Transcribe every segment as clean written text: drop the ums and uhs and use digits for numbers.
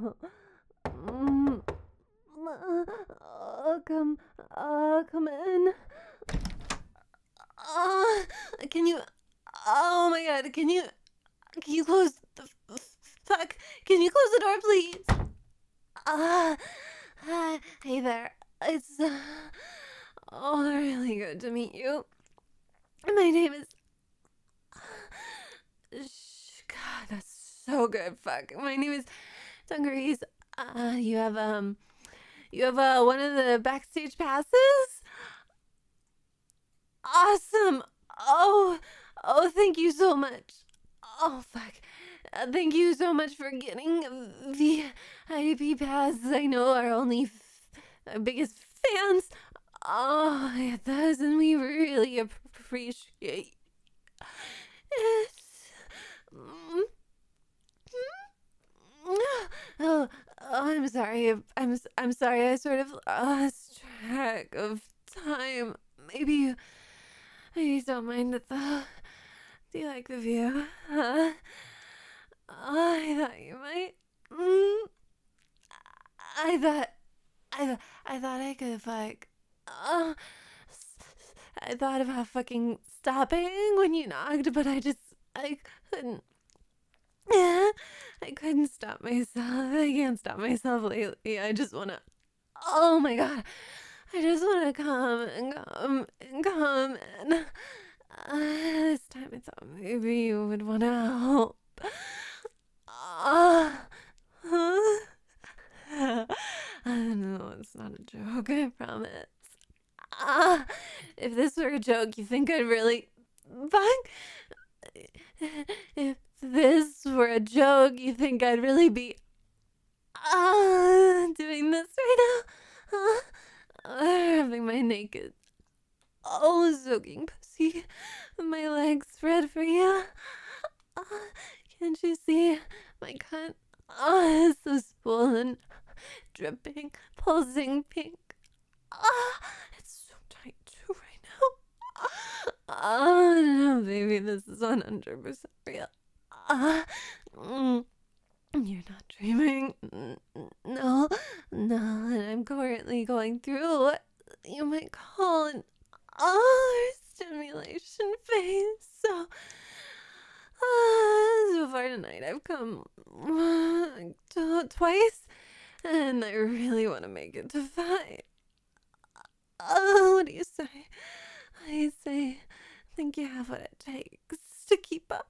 Mm, come in. Can you? Oh my God! Can you close the fuck? Can you close the door, please? Hey there. It's really good to meet you. My name is. God, that's so good. Fuck. My name is Dungarees. You have one of the backstage passes? Awesome. Oh, thank you so much. Oh, fuck. Thank you so much for getting the VIP pass. I know our our biggest fans. Oh, yeah, those, and we really appreciate it. Oh, I'm sorry. I'm sorry. I sort of lost track of time. Maybe you don't mind it though. Do you like the view? Huh? I thought you might. I thought I thought I could like. Uh, I thought about fucking stopping when you knocked, but I couldn't. I couldn't stop myself. I can't stop myself lately. I just wanna. Oh my God. I just wanna come and. This time I thought maybe you would wanna help. No, it's not a joke, I promise. If this were a joke, you think I'd really. Fuck. If this were a joke, you think I'd really be doing this right now? Having my naked, soaking pussy, my legs spread for you. Can't you see my cunt? It's so swollen, dripping, pulsing pink. It's so tight too right now. No, baby, this is 100% real. You're not dreaming. No, and I'm currently going through what you might call an stimulation phase. So far tonight I've come twice, and I really want to make it to 5. What do you say? I say, I think you have what it takes to keep up.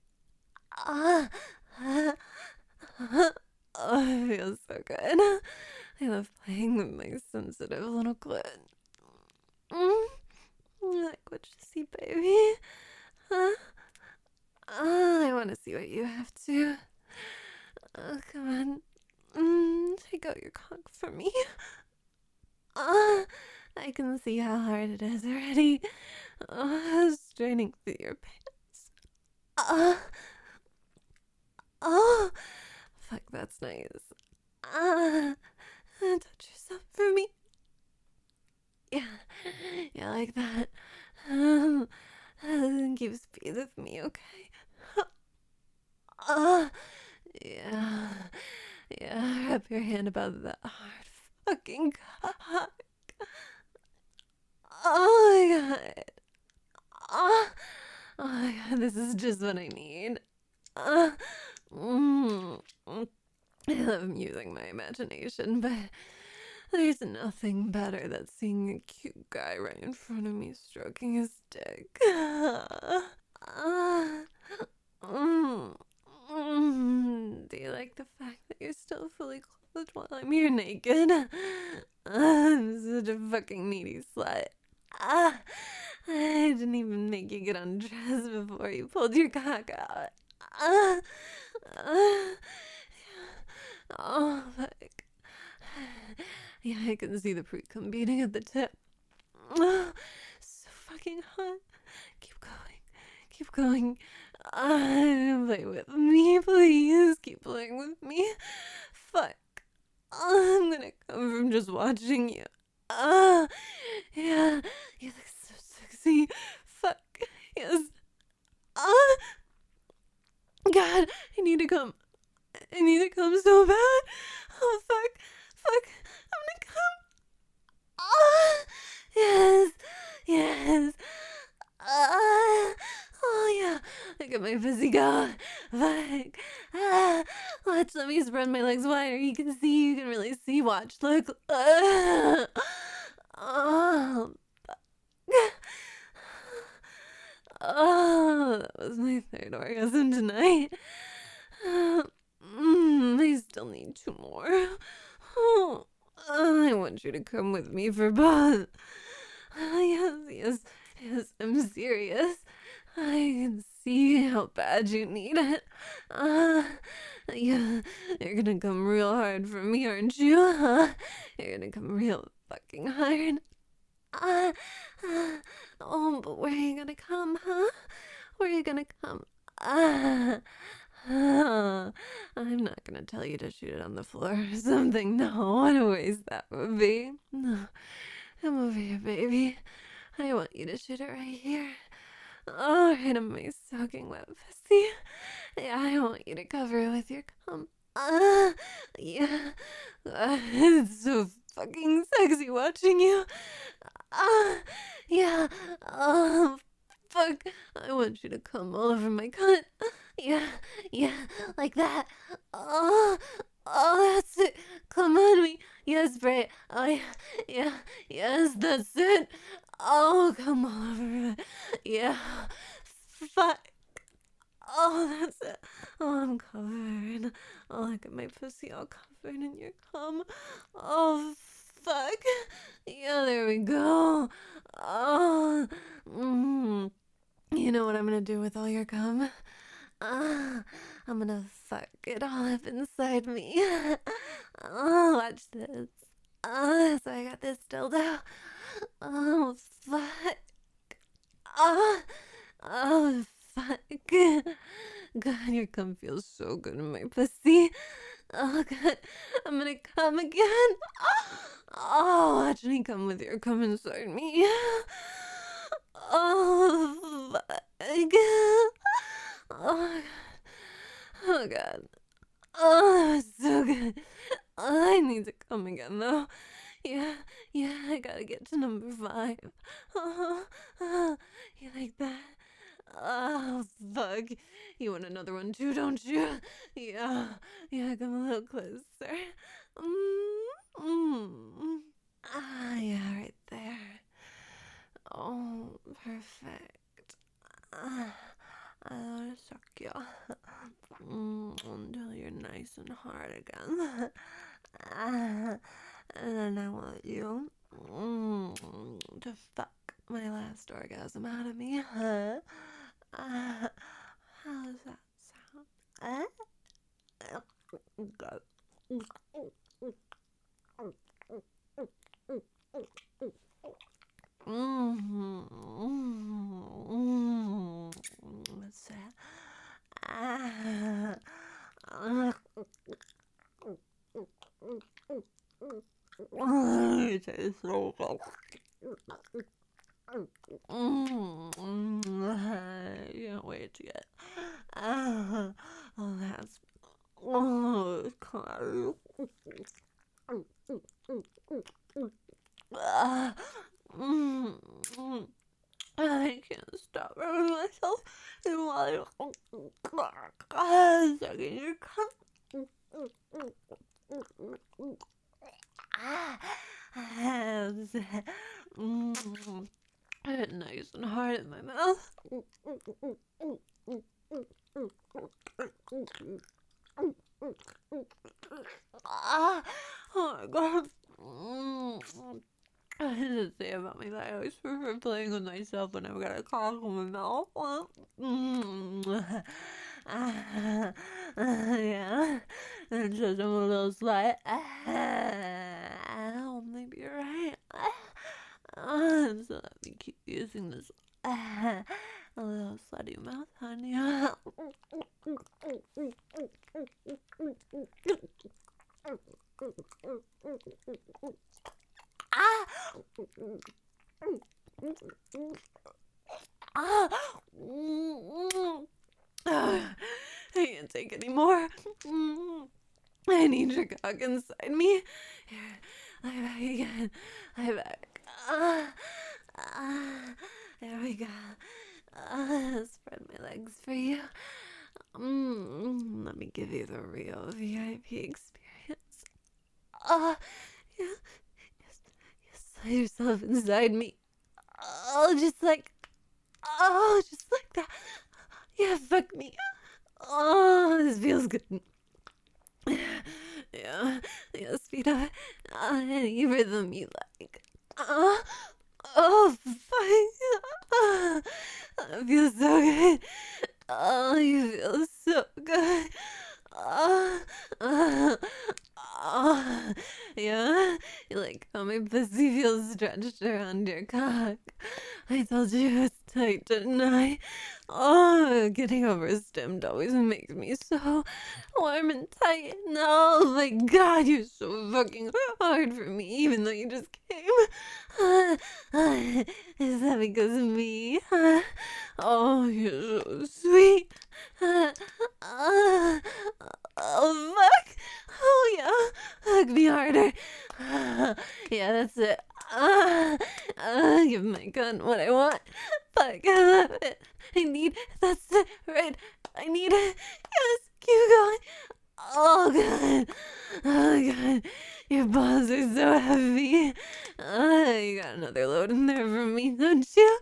It feels so good. I love playing with my sensitive little clit. You like what you see, baby? I want to see what you have to. Come on. Take out your cock for me. I can see how hard it is already. Straining through your pants. Fuck, that's nice. Touch yourself for me. Yeah, like that. Keep speed with me, okay? Yeah, wrap your hand about that hard fucking cock. Oh my God. Oh my God, this is just what I need. I love using my imagination, but there's nothing better than seeing a cute guy right in front of me stroking his dick. Do you like the fact that you're still fully clothed while I'm here naked? I'm such a fucking needy slut. I didn't even make you get undressed before you pulled your cock out. Oh, fuck. Yeah, I can see the pre-cum beating at the tip. So fucking hot. Keep going. Play with me, please. Keep playing with me. Fuck. I'm gonna come from just watching you. Yeah, you look so sexy. Fuck. Yes. God, I need to come so bad. Oh, fuck, I'm gonna come. Ah, yes, yes. Oh yeah, look at my pussy go. Fuck. Watch, let me spread my legs wider. You can really see. Watch, look. Oh, oh, that was my third orgasm tonight. I still need 2 more. Oh, I want you to come with me for both. Yes, I'm serious. I can see how bad you need it. Yeah, you're gonna come real hard for me, aren't you? You're gonna come real fucking hard. Uh, oh, but where are you gonna come, huh? Where are you gonna come? I'm not gonna tell you to shoot it on the floor or something. No, what a waste that would be. No, come over here, baby. I want you to shoot it right here. Oh, right on my soaking wet pussy. Yeah, I want you to cover it with your cum. Yeah. It's so fucking sexy watching you. Yeah. Oh, fuck. I want you to come all over my cunt. Yeah, like that. Oh, that's it. Come on me. Yes, Bray. Oh, yeah, yes, that's it. Oh, come all over it. Yeah. Fuck. Oh, that's it. Oh, I'm covered. Oh, look at my pussy all covered in your cum. Oh, fuck. Yeah, there we go. Oh, you know what I'm gonna do with all your cum? I'm gonna fuck it all up inside me. Oh, watch this. So I got this dildo. Oh, fuck. Oh, fuck. God, your cum feels so good in my pussy. Oh, God. I'm gonna come again. Oh, watch me come with your cum inside me. Oh, fuck. Oh, God. Oh, God. Oh, that was so good. I need to come again, though. Yeah, I gotta get to number 5. You like that? Oh, fuck. You want another one too, don't you? Yeah, come a little closer. Yeah, right there. Oh, perfect. I want to suck you until you're nice and hard again. And then I want you to fuck my last orgasm out of me. How does that sound? Good. What's that? It tastes so good. I can't wait to get. Oh, that's. Oh, God. I can't stop rubbing myself while I'm sucking your cunt. Nice and hard in my mouth. Oh my God. I didn't say about me that I always prefer playing with myself when I've got a cock in my mouth. Yeah. And just I'm a little slut. Oh, maybe you're right. So let me keep using this a little slutty mouth, honey. I can't take any more. I I need your cock inside me. Here, lie back again. Lie back. There we go. Spread my legs for you. Let me give you the real VIP experience. Yeah. Yes, lay yourself inside me. Just like that. Yeah, fuck me. This feels good. Yeah, speed up. Any rhythm you like. Fuck. That feels so good. You feel so good. Yeah, you like how my pussy feels stretched around your cock. I told you it's tight, didn't I? Getting overstimmed always makes me so warm and tight. Oh my god, you're so fucking hard for me, even though you just came. Is that because of me? Oh, you're so sweet. Oh, fuck. Oh, yeah. Hug me harder. Yeah, that's it. Give my gun what I want. Fuck, I love it. That's it, right. I need it. Yes, keep going. Oh, God. Oh, God. Your balls are so heavy. You got another load in there for me, don't you?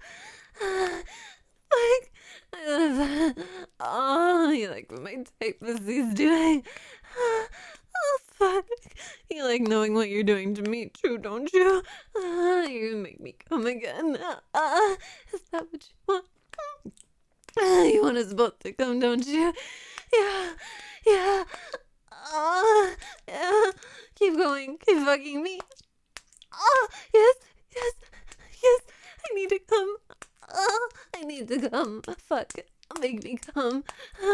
Like, I love that. Oh, you like what my tight pussy's doing? Oh, fuck. You like knowing what you're doing to me, too, don't you? You make me come again. Is that what you want? You want us both to come, don't you? Yeah, yeah. Yeah. Keep going. Keep fucking me. Yes, yes, yes. I need to come. I need to come. Fuck. Make me come.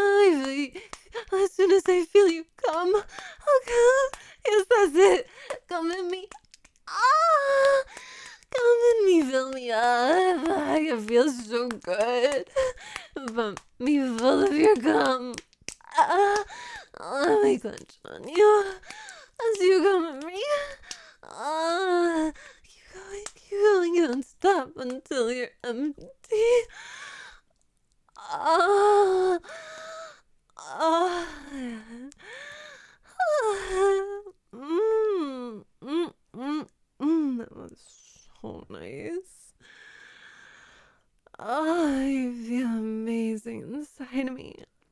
As soon as I feel you come, I'll come. Yes, that's it. Come in me. Come in me. Fill me up. I feel so good. Pump me full of your cum. Let me clench on you as you come at me. Keep going, don't stop until you're empty. That was so nice. I feel amazing inside me.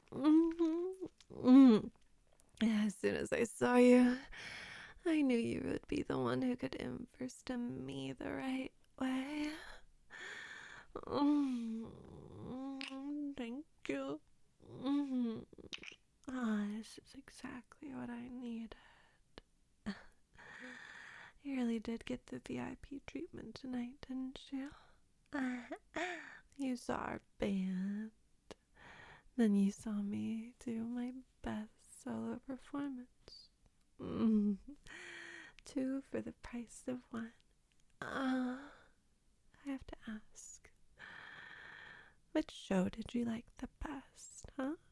As soon as I saw you, I knew you would be the one who could first to me the right way. Thank you. This is exactly what I needed. You really did get the VIP treatment tonight, didn't you? You saw our band. Then you saw me do my best solo performance. 2 for the price of 1. I have to ask, which show did you like the best, huh?